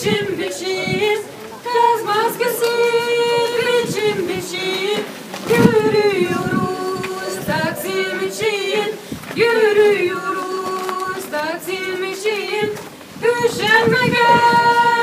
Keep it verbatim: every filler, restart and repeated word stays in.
biçim biçim gaz maskesi biçim biçim yürüyoruz Taksim için yürüyoruz Taksim için üşenme gel